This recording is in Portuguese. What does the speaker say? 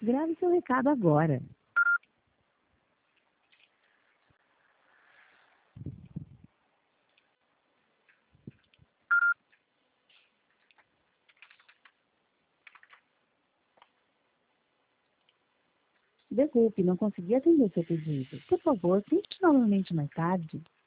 Grave seu recado agora. Desculpe, não consegui atender seu pedido. Por favor, tente novamente mais tarde.